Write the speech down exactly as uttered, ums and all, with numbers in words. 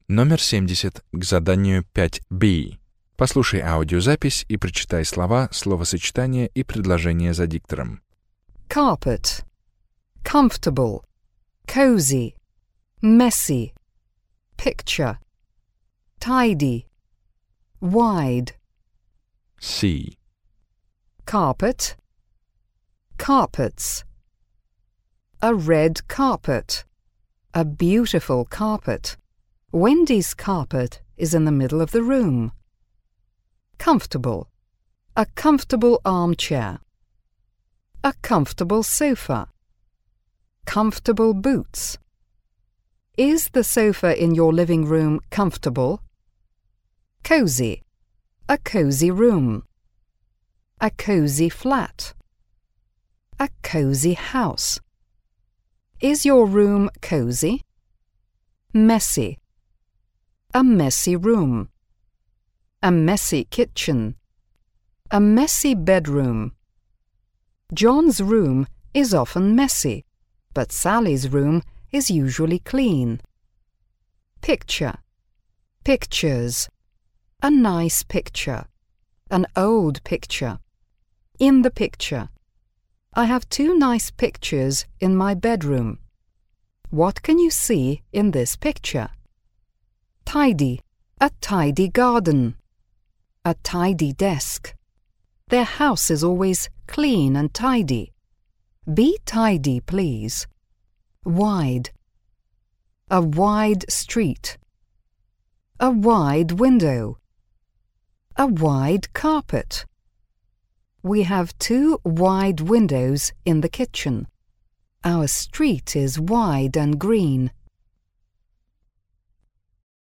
Номер семьдесят к заданию пять би. Послушай аудиозапись и прочитай слова, словосочетания и предложения за диктором. Carpet. Comfortable. Cozy. Messy. Picture. Tidy. Wide. C. Carpet. Carpets. A red carpet. A beautiful carpet. Wendy's carpet is in the middle of the room. Comfortable. A comfortable armchair. A comfortable sofa. Comfortable boots. Is the sofa in your living room comfortable? Cozy. A cozy room. A cozy flat. A cozy house. Is your room cozy? Messy. A messy room. A messy kitchen. A messy bedroom. John's room is often messy, but Sally's room is usually clean. Picture. Pictures. A nice picture. An old picture. In the picture. I have two nice pictures in my bedroom. What can you see in this picture? Tidy. A tidy garden. A tidy desk. Their house is always clean and tidy. Be tidy, please. Wide. A wide street. A wide window. A wide carpet. We have two wide windows in the kitchen. Our street is wide and green.